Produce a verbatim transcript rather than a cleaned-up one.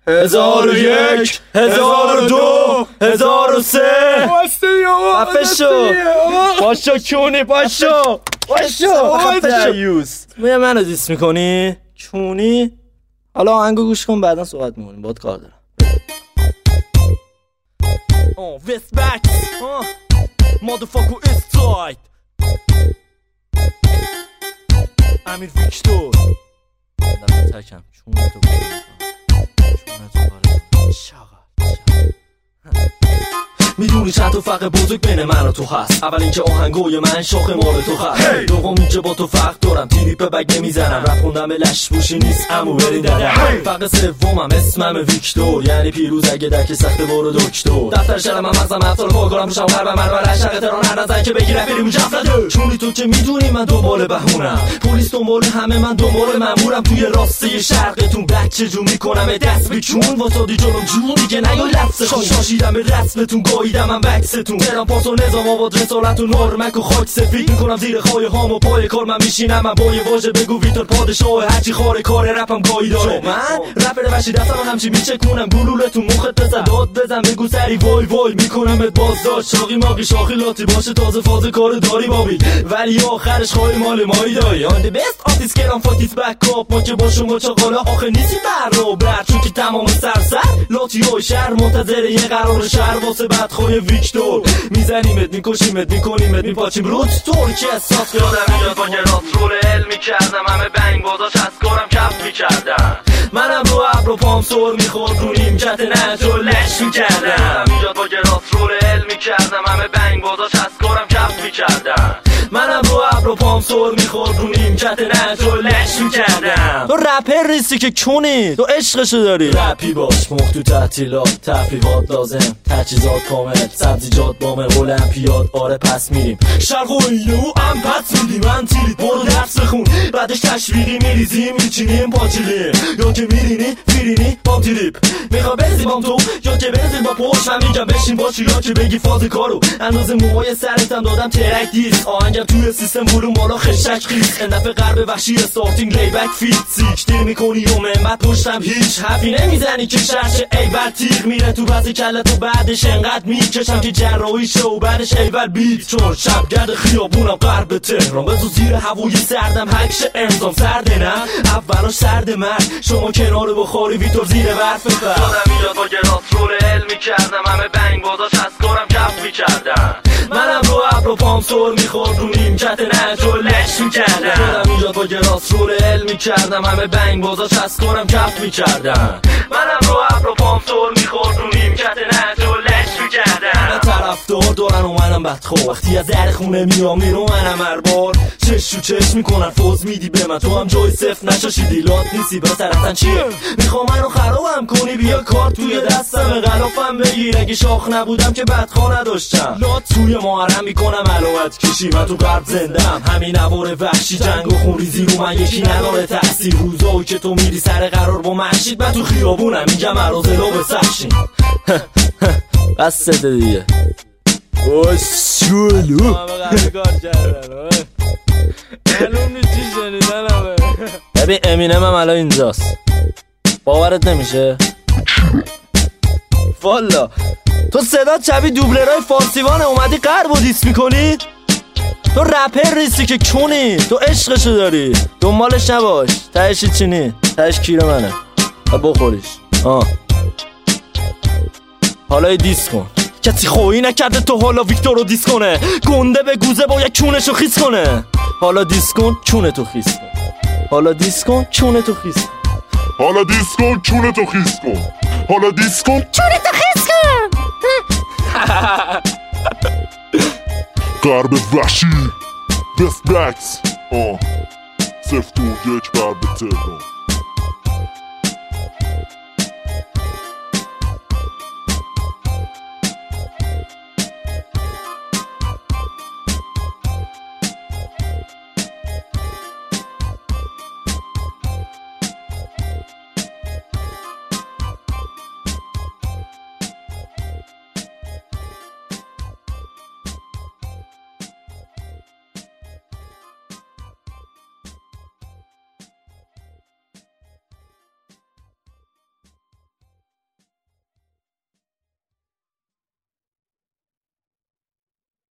هزار و یک، هزار و دو، هزار و سه. واسه یا خفشو پاشو کونی پاشو پاشو خفشو میگه منو دیس میکنی کونی. حالا آهنگو گوش کن بعدا صحبت میکنیم باید کار دارم. آه ویست بکس مادرفاکو استراید امیر ویکتور دفعه تکم چونتو چونتو باره شاقا میدونی چند تا فرق بزرگ بین من و تو هست. اول اینکه آهنگوی من شاخ مال تو هست. دوم اینکه با تو فرق دارم تیری به بگ نمیزنم. رپ خوندم به لش بوشی نیست امو برین دادم. فرق سومم اسمم ویکتور یعنی پیروز اگه دک سخت برو دکتر. دفتر شرم هم مغزم افضل پاکارم روشم غرب مربر عشق تران هر نزن که بگیره بریم جفلده. چونی تو که میدونی من دنبال بهونم. پلیس دنبال همه من دنبال مامورم. توی راسته شرقتون بچه جو میکنم دست به چون واسادی جلوم جون دیگه نیا لفظ شاشیدم به رسمتون گاییدم من بکستون. تهران پاس و نظام آباد رسالتون نارمک و خاک سفید میکنم زیر خواهی هام و پای کار من میشینم. من با یه واژه بگو ویتور پادشاه هرچی خاره کار رپم گاهی داره. من رپر وشی دستم همچی میچکونم گلولتون مخت بزن داد بزن بگو سری وای وای میکنم ات بازداشت. شاقی ماقی شاخی لاتی باشه تازه فاز کار داری بابی ولی آخرش خواهی مال مایی دایی. آن دی بست آرتیست گرام فاکیس بک اپ ما که با شما چاقالا آخه نیستی برابر چون که تمام سرسر لاتی های شهر منتظر یه قرار شهر واسه بدخواه ویکتور. میزنیمت میکشیمت میکنیمت میپاچیم روت ترکی احساس کردم میاد با گراس رول علمی کردم همه بنگ بازاش از کارم کف میکردم. منم رو ابر و پام سر میخورد رو نیمکت نج و لش میکردم. میاد با گراس رول علمی کردم همه بنگ بازاش از کارم کف میکردم. منم رو ابر و پام سر میخورد رو نیمکت نج و لش میکردم. تو رپر نیستی که کونی تو عشقشو داری. رپی باش مخ تو تعطیلات تفریحات لازم تجهیزات کامل سبزیجات بامل المپیاد آره پس میریم شرق و اینه و ام پس میدیم من تیریت برو درس بخون بعدش تشویقی میریزیم میچینیم پاچیلیم یا که میرینی فیرینی بام تریپ میخوا بزی بام تو یا که بزی با پوش من میگم بشین باشی یا که بگی فاز کارو اندازه موهای سرتم دادم ترک دیست آهنگم توی سیستم ولوم بالا خشک خیست اندفع غرب وحشی استارتینگ لیبک فیت سیک دیر میکنی و مهمت پشتم هیچ حرفی نمیزنی که شرش ایول تیغ میره تو بز کلت و بعدش انقدر میکشم که جراحی شه و بعدش ایول بیت چون شبگرد خیابونم غرب تهران بزو زیر هوای سردم هکش امضام سرده نه اولاش سرد مرد شما کنار بخاری ویتور زیر برف بر دارم میاد با گراس رول علمی کردم همه بنگ بازاش از کارم کف میکردم. منم رو ابر و پام سر میخورد رو نیمکت نج و لش میکردم. دارم اینجاد با گراس رول علمی کردم همه بنگ بازاش از کارم کف میکردم. منم رو ابر و پام سر میخورد رو نیمکت نج و لش میکردم. من طرفدار دارن و منم بدخواه وقتی از در خونه میام میرو منم هر بار چش و چش میکنن فوز میدی به من تو هم جای صفر نشاشی دیلات نیستی به طرفتن چیه میخوام منو خرابم کنی بیا کار توی دستم غلافم بگیر اگه شاخ نبودم که بدخواه نداشتم لات توی محرم میکنم علامت کشی من تو غرب زندم همین نوار وحشی جنگ و خونریزی رو من یکی نداره تأثیر روزایی که تو میری سر قرار با محشید من تو خیابونم میگم عراضلو به سخشین بس سته دیگه اوه شولو ببین امینم هم الان اینجاست باورت نمیشه والا تو صدا شبیه دوبلرهای فارسیوانه اومدی غرب و دیس میکنی تو رپر نیستی که کونی تو عشقشو داری دنبالش نباش تهش چینی تهش کیر منه و بخوریش آه حالا دیس کن کسی خواهی نکرده تو حالا ویکتور رو دیس کنه گنده به گوزه باید کونشو خیس کنه حالا دیس کن کونه تو خیس کن حالا دیس کن کونه تو خیس کن حالا دیس کن کونه تو خیس کن حالا دیس کن کونه تو خیس کن غرب وحشی ویست بکس آه صفر دو یک غرب تهران